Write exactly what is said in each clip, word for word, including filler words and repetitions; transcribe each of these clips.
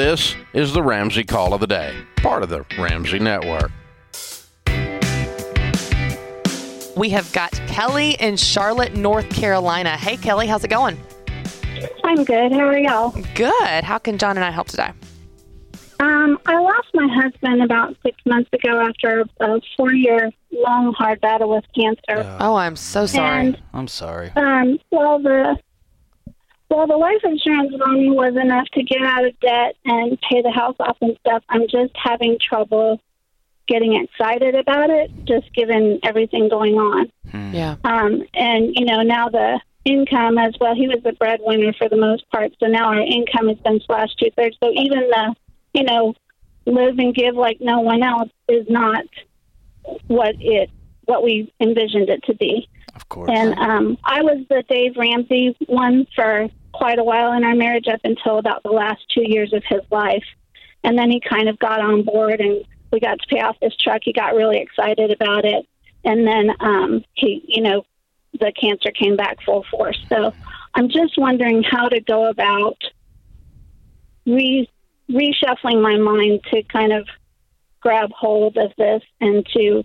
This is the Ramsey Call of the Day, part of the Ramsey Network. We have got Kelly in Charlotte, North Carolina. Hey, Kelly, how's it going? I'm good. How are y'all? Good. How can John and I help today? Um, I lost my husband about six months ago after a four-year long, hard battle with cancer. Yeah. Oh, I'm so sorry. And, I'm sorry. um, well, the well, the life insurance money was enough to get out of debt and pay the house off and stuff. I'm just having trouble getting excited about it, just given everything going on. Hmm. Yeah. Um, and, you know, now the income as well, he was the breadwinner for the most part, so now our income has been slashed two-thirds. So even the, you know, live and give like no one else is not what it what we envisioned it to be. Of course. And um, I was the Dave Ramsey one for quite a while in our marriage up until about the last two years of his life. And then he kind of got on board and we got to pay off this truck. He got really excited about it. And then um, he, you know, the cancer came back full force. So I'm just wondering how to go about re- reshuffling my mind to kind of grab hold of this and to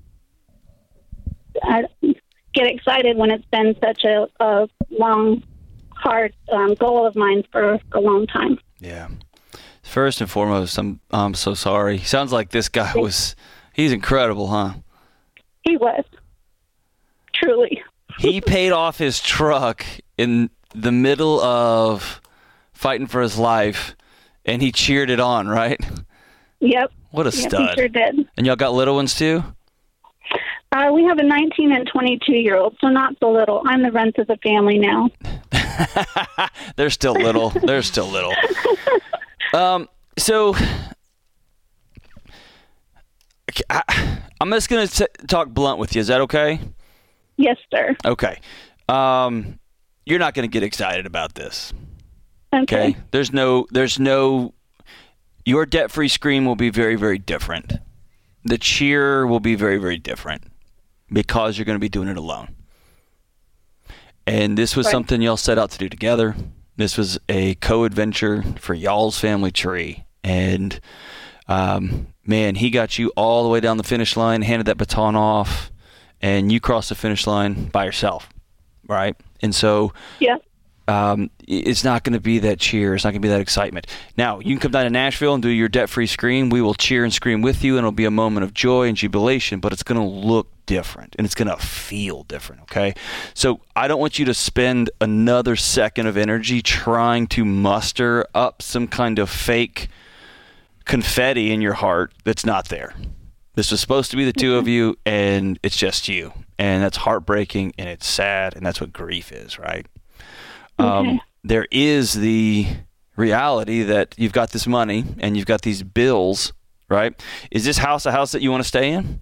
uh, get excited when it's been such a, a long, hard um, goal of mine for a long time. Yeah. First and foremost, I'm I'm so sorry. Sounds like this guy was, he's incredible, huh? He was. Truly. He paid off his truck in the middle of fighting for his life, and he cheered it on, right? Yep. What a Yep, stud. he sure did. And y'all got little ones too? Uh, we have a nineteen and twenty-two-year-old, so not so little. I'm the runt of the family now. They're still little. They're still little. Um, so I, I'm just going to talk blunt with you. Is that okay? Yes, sir. Okay. Um, you're not going to get excited about this. Okay. Okay. There's no, there's no, your debt-free scream will be very, very different. The cheer will be very, very different because you're going to be doing it alone. And this was Right. something y'all set out to do together. This was a co-adventure for y'all's family tree. And, um, man, he got you all the way down the finish line, handed that baton off, and you crossed the finish line by yourself, right? And so Yeah. um, it's not going to be that cheer. It's not going to be that excitement. Now, you can come down to Nashville and do your debt-free scream. We will cheer and scream with you, and it'll be a moment of joy and jubilation, but it's going to look different, and it's going to feel different, okay? So I don't want you to spend another second of energy trying to muster up some kind of fake confetti in your heart that's not there. This was supposed to be the two of you, and it's just you. And that's heartbreaking, and it's sad, and that's what grief is, right? Okay. Um, there is the reality that you've got this money, and you've got these bills, right? Is this house a house that you want to stay in?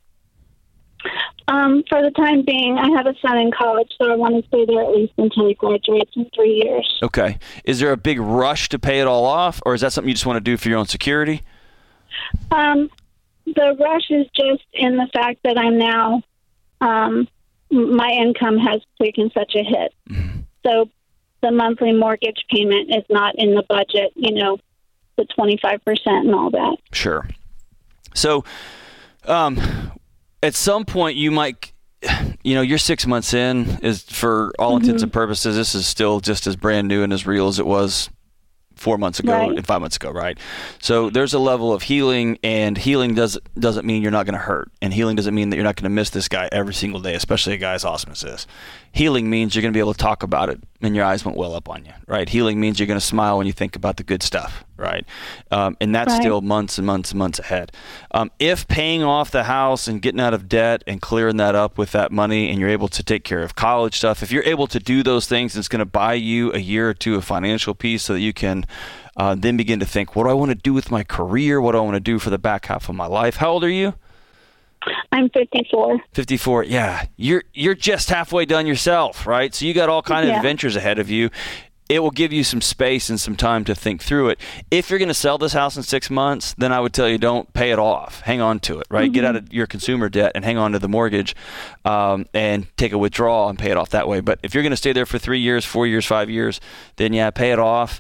Um, for the time being, I have a son in college, so I want to stay there at least until he graduates in three years. Okay. Is there a big rush to pay it all off, or is that something you just want to do for your own security? Um, the rush is just in the fact that I'm now, um, my income has taken such a hit. Mm-hmm. So the monthly mortgage payment is not in the budget, you know, the twenty-five percent and all that. Sure. So, um, at some point you might, you know, you're six months in is for all Mm-hmm. intents and purposes, this is still just as brand new and as real as it was four months ago Right. and five months ago, right? So there's a level of healing, and healing does, doesn't mean you're not going to hurt. And healing doesn't mean that you're not going to miss this guy every single day, especially a guy as awesome as this. Healing means you're going to be able to talk about it and your eyes won't well up on you, right? Healing means you're going to smile when you think about the good stuff, right? Um, and that's Right. still months and months and months ahead. Um, if paying off the house and getting out of debt and clearing that up with that money, and you're able to take care of college stuff, if you're able to do those things, it's going to buy you a year or two of financial peace so that you can uh, then begin to think, what do I want to do with my career? What do I want to do for the back half of my life? How old are you? I'm fifty-four. fifty-four. Yeah. You're you're just halfway done yourself, right? So you got all kind of Yeah. adventures ahead of you. It will give you some space and some time to think through it. If you're going to sell this house in six months, then I would tell you don't pay it off. Hang on to it, right? Mm-hmm. Get out of your consumer debt and hang on to the mortgage um, and take a withdrawal and pay it off that way. But if you're going to stay there for three years, four years, five years, then yeah, pay it off.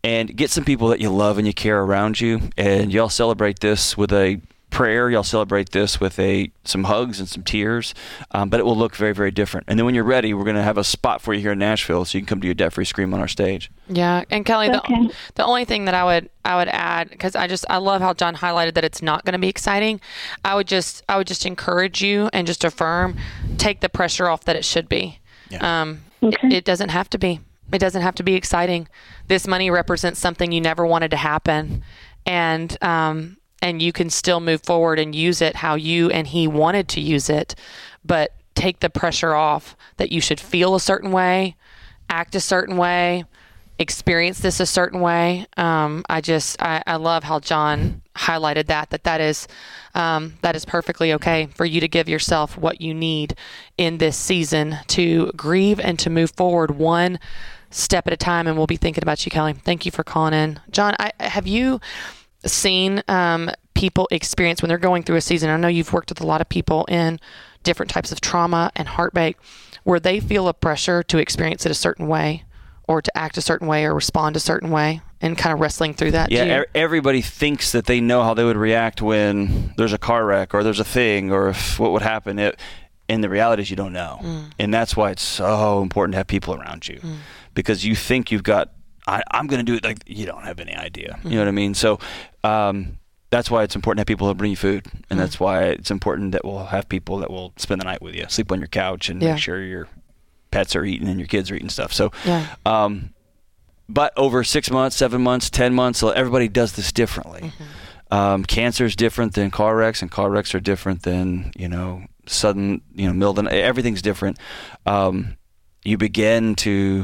and get some people that you love and you care around you, and y'all celebrate this with a prayer. Y'all celebrate this with a some hugs and some tears, um, but it will look very, very different. And then when you're ready, we're going to have a spot for you here in Nashville, so you can come to your debt-free Scream on our stage. Yeah, and Kelly, Okay. the the only thing that I would I would add, because I just I love how John highlighted that it's not going to be exciting. I would just I would just encourage you and just affirm, take the pressure off that it should be. Yeah. Um, Okay. it, it doesn't have to be. It doesn't have to be exciting. This money represents something you never wanted to happen, and um, and you can still move forward and use it how you and he wanted to use it, but take the pressure off that you should feel a certain way, act a certain way, experience this a certain way. Um, I just, I, I love how John highlighted that, that that is, um, that is perfectly okay for you to give yourself what you need in this season to grieve and to move forward one step at a time. And we'll be thinking about you, Kelly. Thank you for calling in. John, I, have you seen um, people experience when they're going through a season? I know you've worked with a lot of people in different types of trauma and heartbreak, where they feel a pressure to experience it a certain way, or to act a certain way, or respond a certain way, and kind of wrestling through that. Yeah, Do you- er- everybody thinks that they know how they would react when there's a car wreck or there's a thing or if what would happen. It, and the reality is you don't know. Mm. And that's why it's so important to have people around you, Mm. because you think you've got, I, I'm going to do it, like you don't have any idea. Mm-hmm. You know what I mean? So um, that's why it's important to have people who bring you food. And Mm. that's why it's important that we'll have people that will spend the night with you, sleep on your couch, and Yeah. make sure your pets are eating and your kids are eating stuff. So, Yeah. um, but over six months, seven months, ten months, everybody does this differently. Mm-hmm. Um, cancer is different than car wrecks, and car wrecks are different than, you know, sudden, you know, middle of the night. Everything's different. Um, you begin to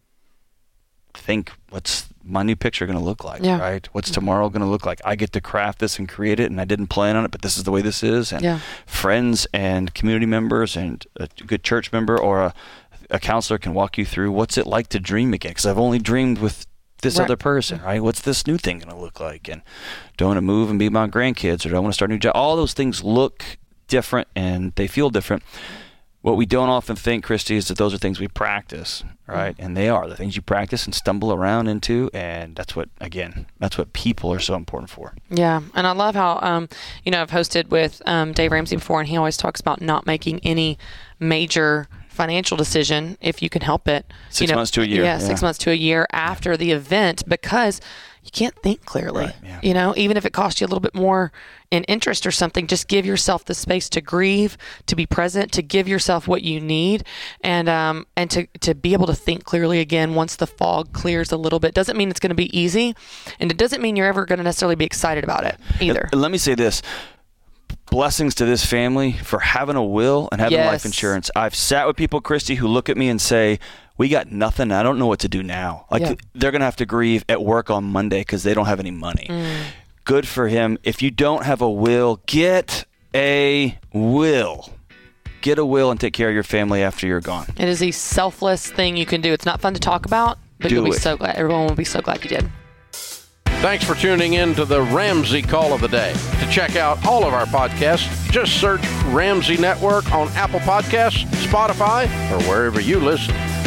think, what's my new picture going to look like, Yeah. right? What's tomorrow going to look like? I get to craft this and create it, and I didn't plan on it, but this is the way this is. And Yeah. friends and community members and a good church member or a, a counselor can walk you through what's it like to dream again, because I've only dreamed with this Right. other person, right? What's this new thing going to look like? And do I want to move and be my grandkids, or do I want to start a new job? All those things look different and they feel different. What we don't often think, Christy, is that those are things we practice, right? Mm-hmm. And they are the things you practice and stumble around into, and that's what, again, that's what people are so important for. Yeah, and I love how, um, you know, I've hosted with um, Dave Ramsey before, and he always talks about not making any major financial decision if you can help it. Six you know, months to a year. Yeah, six Yeah. months to a year after the event, because you can't think clearly. Right, yeah. You know, even if it costs you a little bit more in interest or something, just give yourself the space to grieve, to be present, to give yourself what you need, and um, and to, to be able to think clearly again once the fog clears a little bit. Doesn't mean it's going to be easy, and it doesn't mean you're ever going to necessarily be excited about it either. And let me say this. Blessings to this family for having a will and having Yes. life insurance. I've sat with people, Christy, who look at me and say, we got nothing. I don't know what to do now. Like Yeah. they're going to have to grieve at work on Monday because they don't have any money. Mm. Good for him. If you don't have a will, get a will. Get a will and take care of your family after you're gone. It is a selfless thing you can do. It's not fun to talk about, but Do you'll be it. so glad. Everyone will be so glad you did. Thanks for tuning in to the Ramsey Call of the Day. To check out all of our podcasts, just search Ramsey Network on Apple Podcasts, Spotify, or wherever you listen.